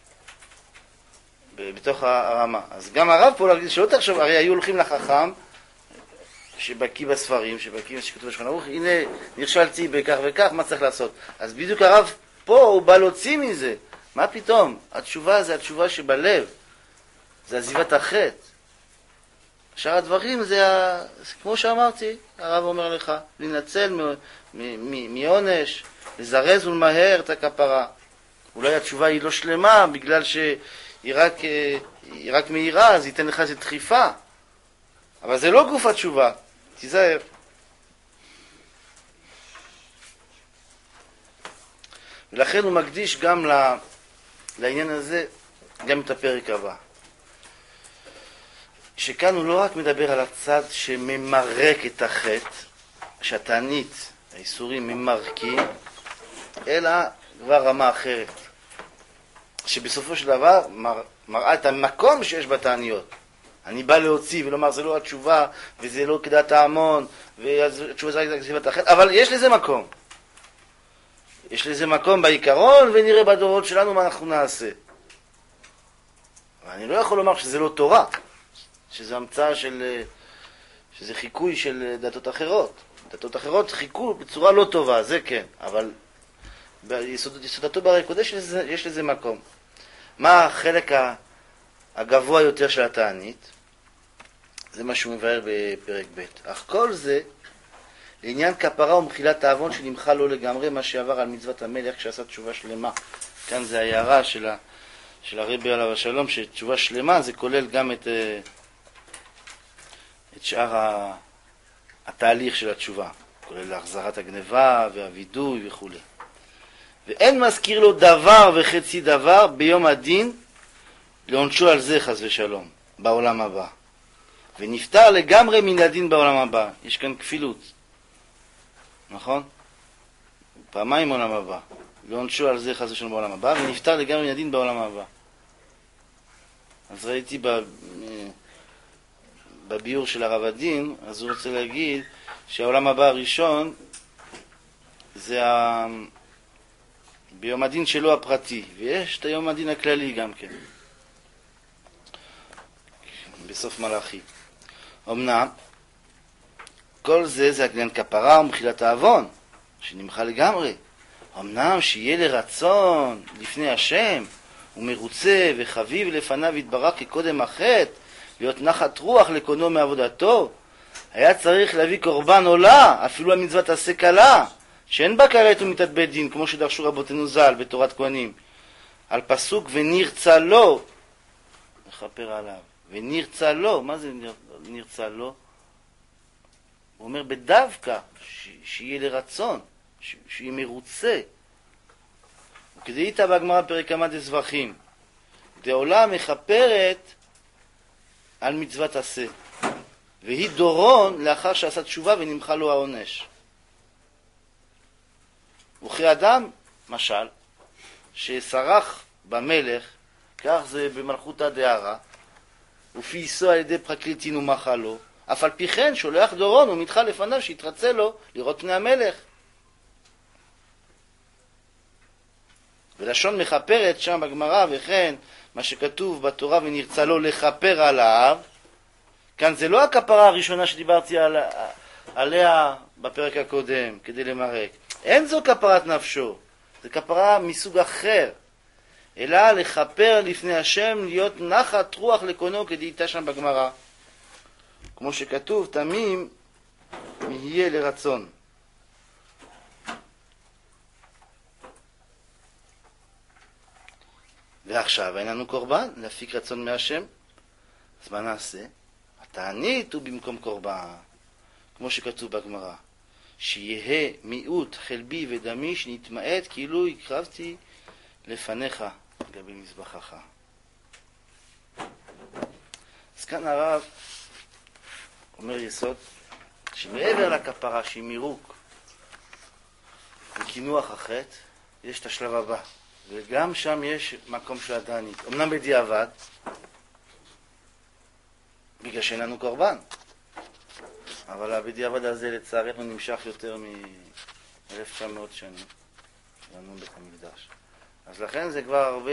בתוך הרמה. אז גם הרב פה להגיד שלא תחשוב, הרי היו הולכים לחכם שבקיא בספרים, שבקיא מה שכתוב בשולחן ערוך, הנה נכשלתי בכך וכך, מה צריך לעשות? אז בדיוק הרב פה הוא בא להוציא מזה. מה פתאום? התשובה זה התשובה שבלב. זה עזיבת החטא. שאר הדברים זה, כמו שאמרתי, הרב אומר לך, לנצל מעונש, לזרז ולמהר את הכפרה. אולי התשובה היא לא שלמה, בגלל שהיא רק מהירה, אז ייתן לך איזו דחיפה. אבל זה לא גוף התשובה, תיזהר. ולכן הוא מקדיש גם לעניין הזה, גם את הפרק הבא. שכאן הוא לא רק מדבר על הצד שממרק את החטא, שהתענית, האיסורים ממרקים, אלא כבר רמה אחרת. שבסופו של דבר מראה את המקום שיש בתעניות. אני בא להוציא ולומר זה לא התשובה, וזה לא כדעת ההמון, והתשובה זה רק עזיבת החטא, אבל יש לזה מקום. יש לזה מקום בעיקרון, ונראה בדורות שלנו מה אנחנו נעשה. אבל אני לא יכול לומר שזה לא תורה. שזה המצאה שזה חיקוי של דתות אחרות. דתות אחרות חיקו בצורה לא טובה, זה כן, אבל ביסודתו בהרי קודש יש לזה מקום. מה החלק הגבוה יותר של התענית? זה מה שהוא מבאר בפרק ב'. אך כל זה לעניין כפרה ומחילת העוון שנמחל לו לגמרי, מה שעבר על מצוות המלך כשעשה תשובה שלמה. כאן זה הערה של הרבי עליו השלום, שתשובה שלמה זה כולל גם את שאר התהליך של התשובה, כולל החזרת הגניבה והווידוי וכו'. ואין מזכיר לו דבר וחצי דבר ביום הדין לעונשו על זה חס ושלום, בעולם הבא. ונפטר לגמרי מן הדין בעולם הבא. יש כאן כפילות, נכון? פעמיים עולם הבא. לעונשו על זה חס ושלום בעולם הבא, ונפטר לגמרי מן הדין בעולם הבא. אז ראיתי בביור של הרב הדין, אז הוא רוצה להגיד שהעולם הבא הראשון זה ביום הדין שלו הפרטי, ויש את היום הדין הכללי גם כן, בסוף מלאכי. אמנם, כל זה עניין כפרה ומחילת העוון, שנמחל לגמרי. אמנם שיהיה לרצון לפני השם, ומרוצה וחביב לפניו יתברך כקודם החטא, להיות נחת רוח לקונו מעבודתו, היה צריך להביא קורבן עולה, אפילו המצוות עשה קלה, שאין בה כרת ומיתת בית דין, כמו שדרשו רבותינו ז"ל בתורת כהנים, על פסוק ונרצה לו, נכפר עליו, ונרצה לו, מה זה נרצה לו? הוא אומר בדווקא, שיהיה לרצון, שיהיה מרוצה. וכדי איתה בהגמרא פרק כמה דזבחים, דעולה מכפרת על מצוות עשה, והיא דורון לאחר שעשה תשובה ונמחל לו העונש. וכאדם, משל, שסרח במלך, כך זה במלכותא דהרא, ופייסו על ידי פרקליטין ומחל לו, אף על פי כן שולח דורון ומתחל לפניו שיתרצה לו לראות פני המלך. ולשון מכפרת שם בגמרא, וכן מה שכתוב בתורה ונרצה לו לכפר עליו, כאן זה לא הכפרה הראשונה שדיברתי עליה בפרק הקודם כדי למרק. אין זו כפרת נפשו, זה כפרה מסוג אחר. אלא לכפר לפני השם, להיות נחת רוח לקונו, כדאיתה שם בגמרא. כמו שכתוב, תמים יהיה לרצון. ועכשיו אין לנו קורבן, להפיק רצון מהשם. אז מה נעשה? התענית הוא במקום קורבן. כמו שכתוב בגמרא, שיהיה מיעוט חלבי ודמי שנתמעט כאילו הקרבתי לפניך לגבי מזבחך. אז כאן הרב אומר יסוד שמעבר לכפרה שהיא מירוק וכינוח החטא, יש את השלב הבא, וגם שם יש מקום של התענית, אמנם בדיעבד, בגלל שאין לנו קורבן, אבל הבדיעבד הזה לצערנו נמשך יותר מ-1900 שנים, לנו בית המקדש. אז לכן זה כבר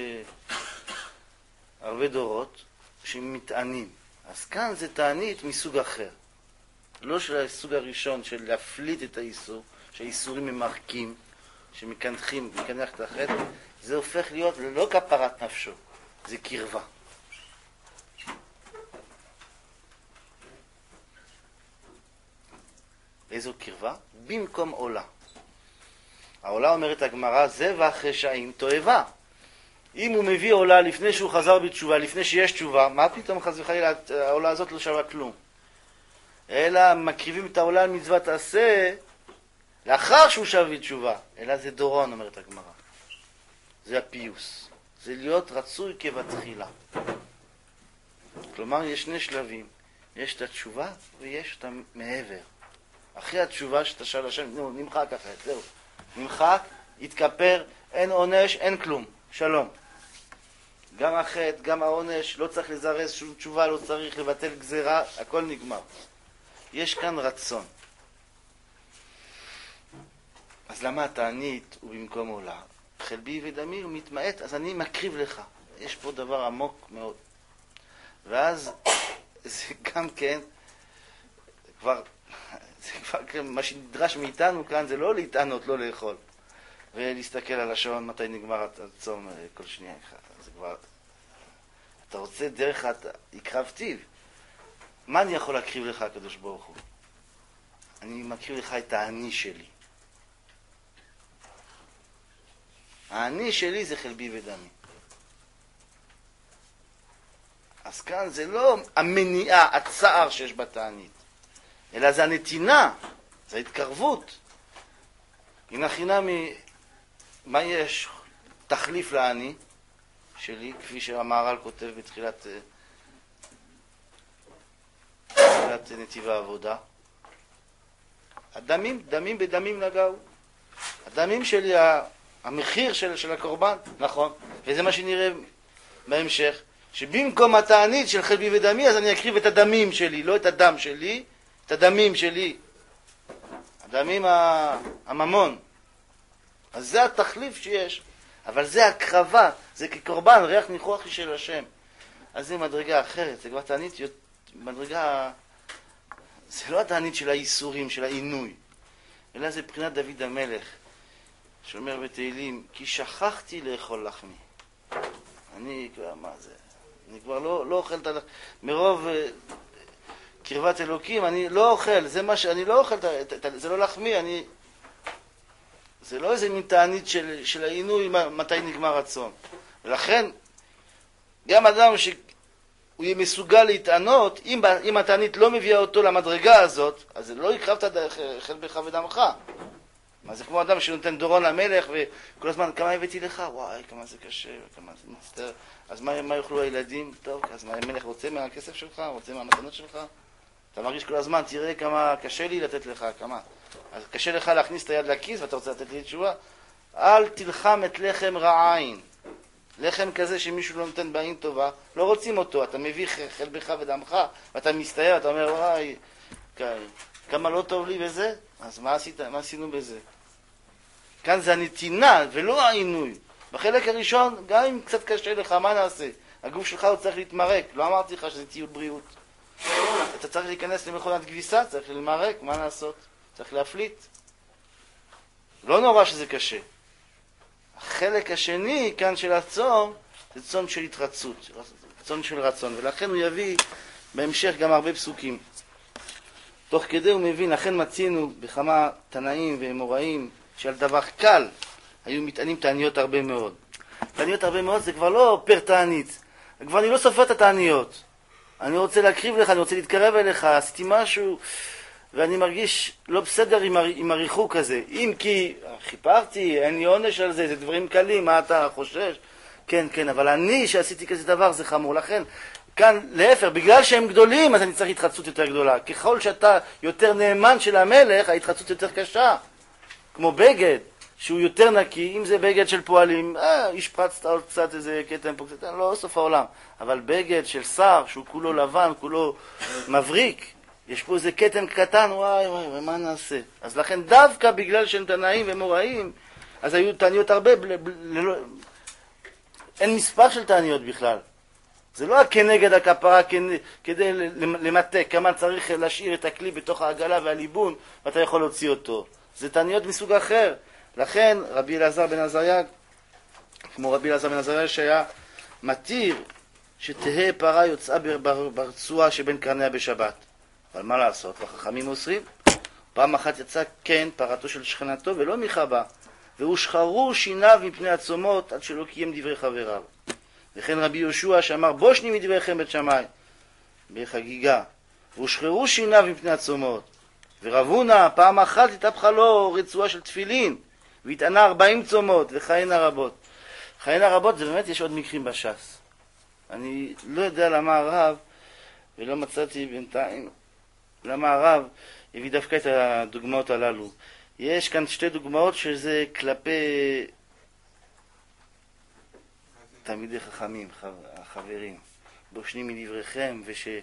הרבה דורות שמתענים. אז כאן זה תענית מסוג אחר. לא של הסוג הראשון של להפליט את האיסור, שהאיסורים ממרקים, שמקנחים, מקנח את החטא, זה הופך להיות לא כפרת נפשו, זה קרבה. איזו קרבה? במקום עולה. העולה אומרת הגמרא, זבח רשעים תועבה. אם הוא מביא עולה לפני שהוא חזר בתשובה, לפני שיש תשובה, מה פתאום חס וחלילה העולה הזאת לא שווה כלום? אלא מקריבים את העולה על מצוות עשה לאחר שהוא שב בתשובה. אלא זה דורון, אומרת הגמרא. זה הפיוס. זה להיות רצוי כבתחילה. כלומר, יש שני שלבים. יש את התשובה ויש את המעבר. אחרי התשובה שאתה שאל השם, נמחק אחרי, זהו. נמחק, יתכפר, אין עונש, אין כלום. שלום. גם החטא, גם העונש, לא צריך לזרז שום תשובה, לא צריך לבטל גזירה, הכל נגמר. יש כאן רצון. אז למה התענית הוא במקום עולה? חלבי ודמי הוא מתמעט, אז אני מקריב לך. יש פה דבר עמוק מאוד. ואז זה גם כן, מה שנדרש מאיתנו כאן זה לא להתענות, לא לאכול. ולהסתכל על השעון מתי נגמר הצום כל שנייה. זה כבר, אתה רוצה דרך הקרבתיו. מה אני יכול להקריב לך, הקדוש ברוך הוא? אני מקריב לך את האני שלי. האני שלי זה חלבי ודמי. אז כאן זה לא המניעה, הצער שיש בתענית, אלא זה הנתינה, זה ההתקרבות. הנה חינם, מה יש תחליף לאני שלי, כפי שהמהר"ל כותב בתחילת נתיב העבודה? הדמים, דמים בדמים נגעו. הדמים שלי, המחיר של הקורבן, נכון. וזה מה שנראה בהמשך, שבמקום התענית של חלבי ודמי, אז אני אקריב את הדמים שלי, לא את הדם שלי, את הדמים שלי. הדמים הממון. אז זה התחליף שיש. אבל זה הקרבה, זה כקורבן, ריח ניחוח של השם. אז זה מדרגה אחרת, זה כבר תענית, מדרגה, זה לא התענית של האיסורים, של העינוי, אלא זה בחינת דוד המלך, שאומר בתהילים, כי שכחתי לאכול לחמי. אני כבר, מה זה? אני כבר לא אוכל את הלחם. מרוב קרבת אלוקים, אני לא אוכל, זה מה שאני לא אוכל, זה לא לחמי, זה לא איזה מין תענית של העינוי מתי נגמר רצון. ולכן, גם אדם שהוא יהיה מסוגל להתענות, אם התענית לא מביאה אותו למדרגה הזאת, אז זה לא יקרבת חל בך ודמך. מה זה כמו אדם שנותן דורון למלך, וכל הזמן, כמה הבאתי לך? וואי, כמה זה קשה, כמה זה מצטער. אז מה יאכלו הילדים? טוב, אז מה המלך רוצה מהכסף שלך? רוצה מהמתנות שלך? אתה מרגיש כל הזמן, תראה כמה קשה לי לתת לך, כמה. אז קשה לך להכניס את היד לכיס ואתה רוצה לתת לי תשובה? אל תלחם את לחם רעין. לחם כזה שמישהו לא נותן בעין טובה, לא רוצים אותו. אתה מביא חל בך ודמך, ואתה מסתער, אתה אומר, וואי, כמה לא טוב לי בזה? אז מה עשינו בזה? כאן זה הנתינה ולא העינוי. בחלק הראשון, גם אם קצת קשה לך, מה נעשה? הגוף שלך הוא צריך להתמרק. לא אמרתי לך שזה טיול בריאות. אתה צריך להיכנס למכונת כביסה, צריך למרק, מה לעשות? צריך להפליט. לא נורא שזה קשה. החלק השני כאן של הצום, זה צום של התרצות, צום של רצון, ולכן הוא יביא בהמשך גם הרבה פסוקים. תוך כדי הוא מבין, לכן מצינו בכמה תנאים ואמוראים שעל דבר קל היו מתענים תעניות הרבה מאוד. תעניות הרבה מאוד זה כבר לא פר תענית, כבר אני לא סופר את התעניות. אני רוצה להקריב לך, אני רוצה להתקרב אליך, עשיתי משהו ואני מרגיש לא בסדר עם הריחוק הזה. אם כי חיפרתי, אין לי עונש על זה, זה דברים קלים, מה אתה חושש? כן, כן, אבל אני שעשיתי כזה דבר זה חמור. לכן כאן להפך, בגלל שהם גדולים אז אני צריך התחצות יותר גדולה. ככל שאתה יותר נאמן של המלך, ההתחצות יותר קשה. כמו בגד, שהוא יותר נקי, אם זה בגד של פועלים, השפרצת עוד קצת איזה קטן פה קצת, לא סוף העולם. אבל בגד של שר, שהוא כולו לבן, כולו מבריק, יש פה איזה קטן קטן, וואי וואי, מה נעשה? אז לכן דווקא בגלל שהם תנאים ומוראים, אז היו תעניות הרבה, אין מספר של תעניות בכלל. זה לא כנגד הכפרה, כדי למתק, כמה צריך להשאיר את הכלי בתוך העגלה והליבון, ואתה יכול להוציא אותו. זה תעניות מסוג אחר. לכן רבי אלעזר בן עזריה, כמו רבי אלעזר בן עזריה שהיה מתיר שתהה פרה יוצאה ברצועה שבין קרניה בשבת. אבל מה לעשות? החכמים אוסרים. פעם אחת יצא כן פרתו של שכנתו ולא מחבה, והושחרו שיניו מפני הצומות עד שלא קיים דברי חבריו. וכן רבי יהושע שאמר בושני מדבריכם בית שמאי בחגיגה, והושחרו שיניו מפני הצומות. ורב הונא פעם אחת התהפכה לו רצועה של תפילין והתענה 40 צומות וכהנה רבות. כהנה רבות זה באמת, יש עוד מקרים בש"ס. אני לא יודע למה הרב, ולא מצאתי בינתיים למה הרב הביא דווקא את הדוגמאות הללו. יש כאן שתי דוגמאות שזה כלפי תלמידי חכמים, החברים, בושנים מדבריכם,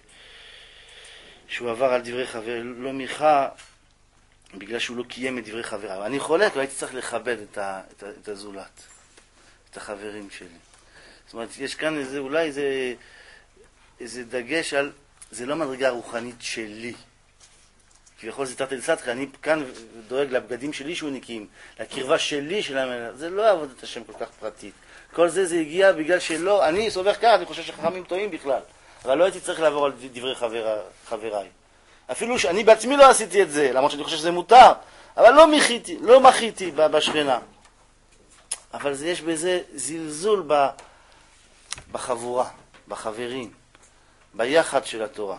שהוא עבר על דברי חבר, לא מיכה בגלל שהוא לא קיים את דברי חבריו. אני חולק והייתי צריך לכבד את הזולת, את החברים שלי. זאת אומרת, יש כאן איזה, אולי איזה דגש על, זה לא מדרגה רוחנית שלי. כביכול זה תרתי דסתרי, אני כאן דואג לבגדים שלי שהוא נקיים, לקרבה שלי של המלך. זה לא עבודת השם כל כך פרטית. כל זה הגיע בגלל שלא, אני סובר כך, אני חושב שחכמים טועים בכלל. אבל לא הייתי צריך לעבור על דברי חבריי. אפילו שאני בעצמי לא עשיתי את זה, למרות שאני חושב שזה מותר, אבל לא מחיתי בשכנה. אבל יש בזה זלזול בחבורה, בחברים, ביחד של התורה.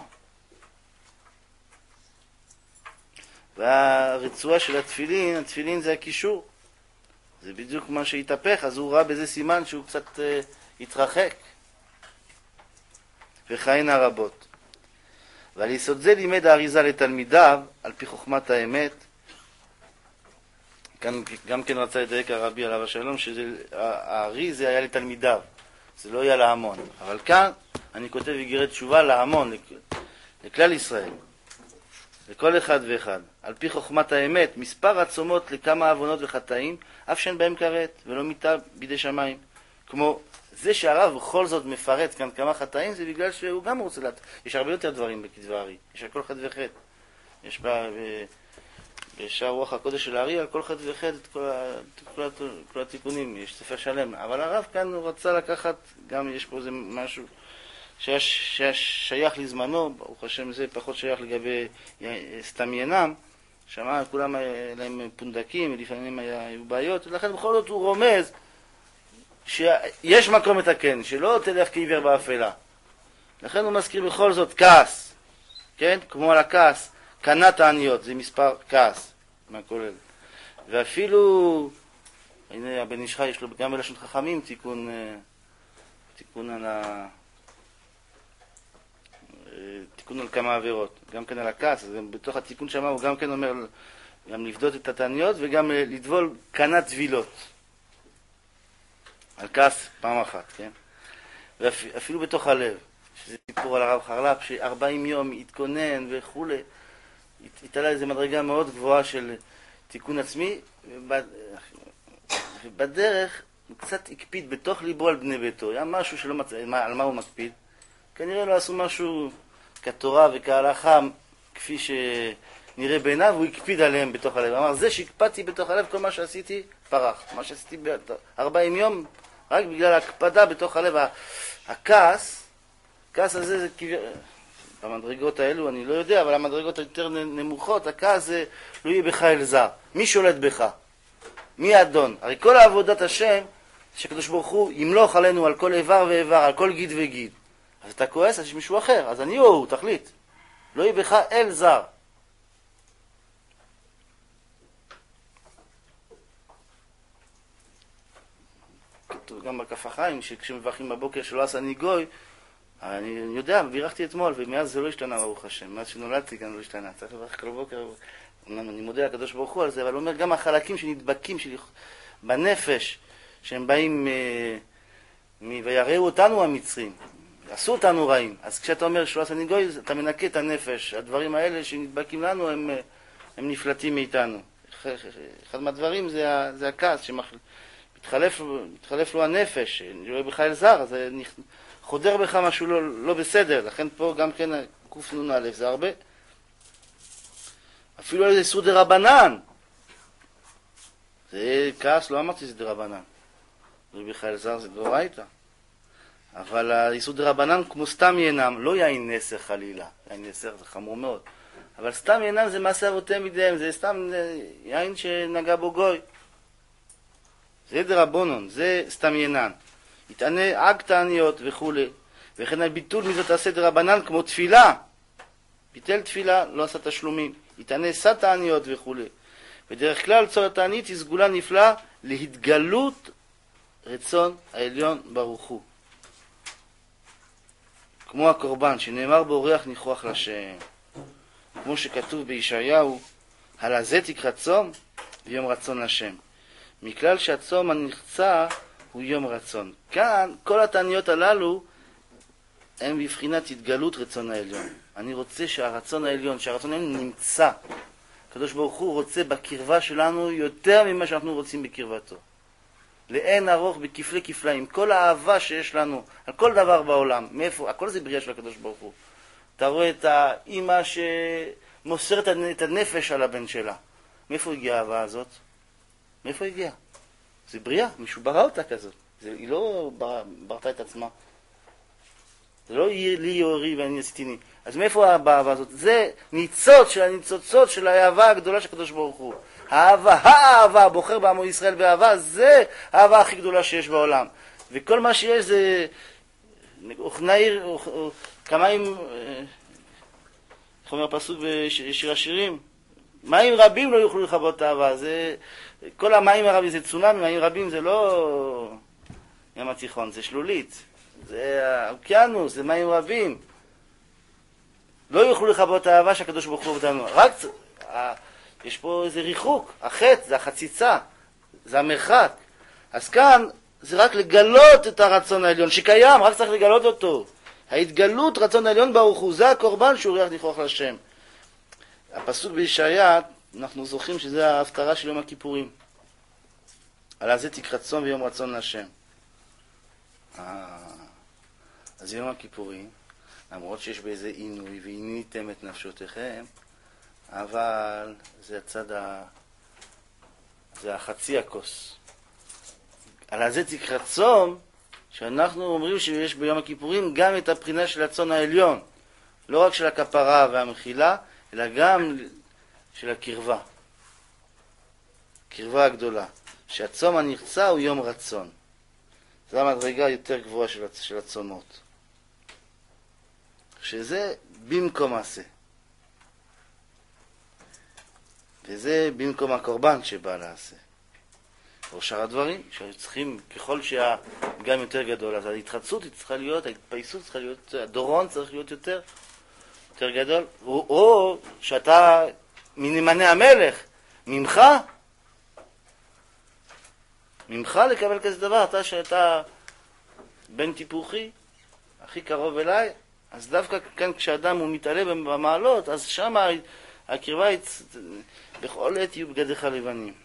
והרצועה של התפילין זה הקישור. זה בדיוק מה שהתהפך, אז הוא ראה בזה סימן שהוא קצת התרחק. וכהנה רבות. ועל יסוד זה לימד האריזה לתלמידיו, על פי חוכמת האמת. כאן גם כן רצה לדייק הרבי עליו השלום, שהאריזה היה לתלמידיו, זה לא היה להמון. אבל כאן אני כותב איגרת תשובה להמון, לכלל ישראל, לכל אחד ואחד. על פי חוכמת האמת, מספר הצומות לכמה עוונות וחטאים, אף שאין בהם כרת ולא מיתה בידי שמיים. כמו זה שהרב בכל זאת מפרט כאן כמה חטאים, זה בגלל שהוא גם רוצה יש הרבה יותר דברים בכתבי הארי. יש על כל חטא וחטא. יש בשער רוח הקודש של הארי על כל חטא וחטא את כל התיקונים. יש ספר שלם. אבל הרב כאן הוא רצה לקחת, גם יש פה איזה משהו שהיה שייך לזמנו, ברוך השם זה פחות שייך לגבי סתם ינם, שמה כולם להם פונדקים, לפעמים היו בעיות, ולכן בכל זאת הוא רומז שיש מקום לתקן, שלא תלך כעיוור באפלה. לכן הוא מזכיר בכל זאת כעס, כן? כמו על הכעס, קנת העניות, זה מספר כעס, מה כולל. ואפילו, הנה הבן איש חי, יש לו גם בלשון חכמים תיקון על כמה עבירות, גם כן על הכעס, אז בתוך התיקון שמה הוא גם כן אומר גם לבדות את התעניות וגם לדבול קנת טבילות. על כעס פעם אחת, כן? ואפילו בתוך הלב, שזה סיפור על הרב חרל"פ, ש40 יום התכונן וכו', התעלה איזו מדרגה מאוד גבוהה של תיקון עצמי, ובדרך הוא קצת הקפיד בתוך ליבו על בני ביתו. היה משהו שלא מצא, על מה הוא מקפיד? כנראה לא עשו משהו כתורה וכהלכה, כפי נראה בעיניו, הוא הקפיד עליהם בתוך הלב. אמר, זה שהקפדתי בתוך הלב, כל מה שעשיתי פרח. מה שעשיתי 40 יום, רק בגלל ההקפדה בתוך הלב. הכעס הזה זה במדרגות האלו, אני לא יודע, אבל המדרגות היותר נמוכות, הכעס זה לא יהיה בך אלזר. מי שולט בך? מי האדון? הרי כל עבודת השם, שקדוש ברוך הוא ימלוך עלינו על כל איבר ואיבר, על כל גיד וגיד. אז אתה כועס, אז יש מישהו אחר, אז אני או הוא, תחליט. לא יהיה בך אל זר. כתוב גם בכף החיים, שכשמברכים בבוקר שלא עשה אני גוי, אני יודע, בירכתי אתמול, ומאז זה לא השתנה ברוך השם. מאז שנולדתי גם לא השתנה. צריך לברך כל בוקר. אני מודה לקדוש ברוך הוא על זה, אבל הוא אומר גם החלקים שנדבקים בנפש, שהם באים ויראו אותנו המצרים, עשו אותנו רעים. אז כשאתה אומר שלא עשה אני גוי, אתה מנקה את הנפש. הדברים האלה שנדבקים לנו, הם נפלטים מאיתנו. אחד מהדברים זה הכעס, מתחלף לו הנפש, אני רואה בך אל זר, אז חודר בך משהו לא בסדר. לכן פה גם כן קנ"א זה הרבה. אפילו על איסור דרבנן. זה כעס, לא אמרתי זה דרבנן. רואה בך אל זר זה דאורייתא. אבל האיסור דרבנן כמו סתם ינם, לא יין נסר חלילה. יין נסר זה חמור מאוד. אבל סתם ינם זה מעשה אבותיהם בידיהם, זה סתם יין שנגע בו גוי. זה דרבנן, זה סתם ינן. יתענה אג תעניות וכו'. וכן על ביטול מזאת עשה דרבנן כמו תפילה. ביטל תפילה, לא עשה תשלומים. יתענה סת תעניות וכו'. בדרך כלל צור התענית היא סגולה נפלאה להתגלות רצון העליון ברוך הוא. כמו הקורבן שנאמר בו ריח ניחוח לשם. כמו שכתוב בישעיהו, על הזה תקרא צום ויום רצון לשם. מכלל שהצום הנחצה הוא יום רצון. כאן כל התעניות הללו הם בבחינת התגלות רצון העליון. אני רוצה שהרצון העליון נמצא. הקדוש ברוך הוא רוצה בקרבה שלנו יותר ממה שאנחנו רוצים בקרבתו. לאין ארוך בכפלי כפליים. כל האהבה שיש לנו על כל דבר בעולם, מאיפה? הכל זה בריאה של הקדוש ברוך הוא. אתה רואה את האמא שמוסרת את הנפש על הבן שלה. מאיפה הגיעה האהבה הזאת? מאיפה הגיעה? זה בריאה, מישהו ברא אותה כזאת. היא לא ברתה את עצמה. זה לא לי יורי ואני עשיתיני. אז מאיפה האהבה הזאת? זה ניצוץ של הניצוצות של האהבה הגדולה של הקדוש ברוך הוא. האהבה, בוחר בעמו ישראל באהבה, זה האהבה הכי גדולה שיש בעולם. וכל מה שיש זה נעיר, כמים, איך אומר הפסוק בשיר השירים? מים רבים לא יוכלו לכבות את האהבה. זה, כל המים הרבים זה צונאמי, מים רבים זה לא ים התיכון, זה שלולית. זה האוקיינוס, זה מים רבים. לא יוכלו לכבות את האהבה שהקדוש ברוך הוא אותנו. רק יש פה איזה ריחוק, החטא, זה החציצה, זה המרחק. אז כאן זה רק לגלות את הרצון העליון שקיים, רק צריך לגלות אותו. ההתגלות רצון העליון ברוך הוא, זה הקורבן שהוא ריח ניחוח לשם. הפסוק בישעיה, אנחנו זוכרים שזה ההפטרה של יום הכיפורים. על זה תקרא צום ויום רצון לשם. אז יום הכיפורים, למרות שיש באיזה עינוי, ועיניתם את נפשותיכם, אבל זה הצד זה החצי הכוס. על זה תקרא צום, שאנחנו אומרים שיש ביום הכיפורים גם את הבחינה של הצון העליון. לא רק של הכפרה והמחילה, אלא גם של הקרבה. קרבה הגדולה. שהצום הנרצה הוא יום רצון. זו המדרגה יותר גבוהה של הצומות. שזה במקום עשה. וזה במקום הקורבן שבא לעשה. או שאר הדברים שצריכים, ככל שהגם יותר גדול, אז ההתחדשות צריכה להיות, ההתפייסות צריכה להיות, הדורון צריך להיות יותר גדול. או שאתה מנאמני המלך, ממך לקבל כזה דבר, שאתה בן טיפוחי, הכי קרוב אליי, אז דווקא כאן כשאדם הוא מתעלה במעלות, אז שם הקרבה בכל עת יהיו בגדיך לבנים.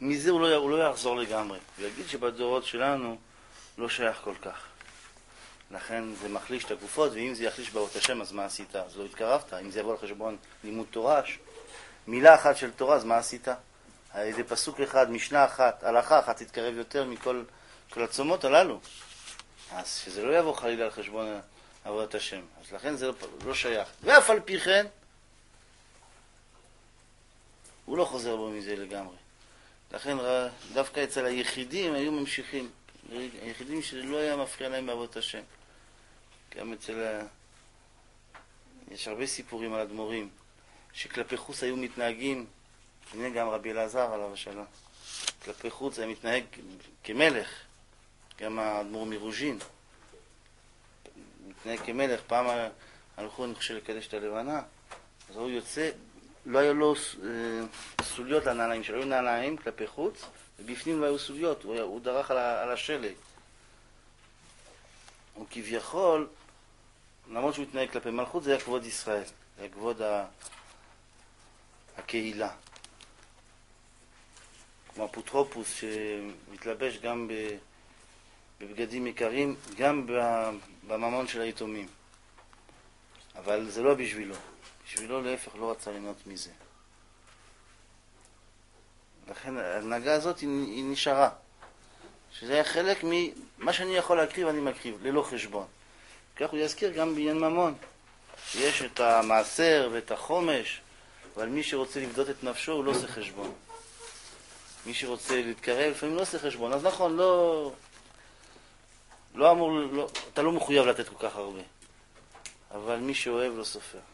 מזה הוא לא יחזור לגמרי. הוא יגיד שבדורות שלנו לא שייך כל כך. לכן זה מחליש את הגופות, ואם זה יחליש באות השם, אז מה עשית? אז לא התקרבת. אם זה יבוא על חשבון לימוד תורה, מילה אחת של תורה, אז מה עשית? על ידי פסוק אחד, משנה אחת, הלכה אחת, תתקרב יותר מכל הצומות הללו. אז שזה לא יבוא חלילה על חשבון עבודת השם. אז לכן זה לא שייך. ואף על פי כן, הוא לא חוזר בו מזה לגמרי. לכן דווקא אצל היחידים היו ממשיכים. היחידים שלא היה מפריע להם בעבודת השם. גם יש הרבה סיפורים על אדמו"רים, שכלפי חוץ היו מתנהגים, הנה גם רבי אלעזר עליו השלום, כלפי חוץ היה מתנהג כמלך, גם האדמו"ר מרוז'ין, מתנהג כמלך. פעם הלכו, אני חושב, לקדש את הלבנה, אז הוא יוצא, לא היו לו סוליות לנעליים שלו, היו נעליים כלפי חוץ, ובפנים לא היו סוליות, הוא דרך על השלג. הוא כביכול, למרות שהוא התנהג כלפי מלכות, זה היה כבוד ישראל, זה היה כבוד הקהילה. כמו אפוטרופוס שמתלבש גם בבגדים יקרים, גם בממון של היתומים. אבל זה לא בשבילו. בשבילו להפך לא רצה ליהנות מזה. לכן ההנהגה הזאת היא נשארה. שזה היה חלק ממה שאני יכול להקריב, אני מקריב, ללא חשבון. כך הוא יזכיר גם בעניין ממון. יש את המעשר ואת החומש, אבל מי שרוצה לבדות את נפשו הוא לא עושה חשבון. מי שרוצה להתקרב לפעמים לא עושה חשבון. אז נכון, לא אמור, אתה לא מחויב לתת כל כך הרבה. אבל מי שאוהב לא סופר.